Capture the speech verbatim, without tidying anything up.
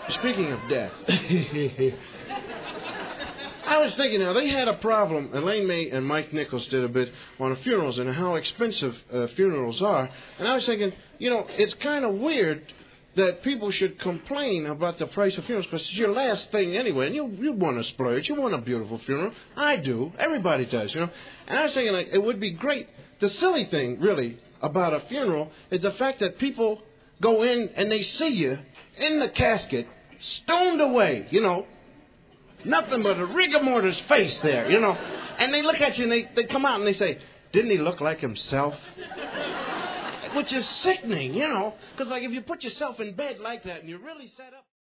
Speaking of death, I was thinking now, they had a problem. Elaine May and Mike Nichols did a bit on funerals and how expensive uh, funerals are. And I was thinking, you know, it's kind of weird that people should complain about the price of funerals because it's your last thing anyway. And you you want to splurge. You want a beautiful funeral. I do. Everybody does, you know. And I was thinking, like, it would be great. The silly thing, really, about a funeral is the fact that people go in and they see you in the casket, stoned away, you know. Nothing but a rigor mortis face there, you know. And they look at you and they, they come out and they say, didn't he look like himself? Which is sickening, you know. Because, like, if you put yourself in bed like that and you're really set up.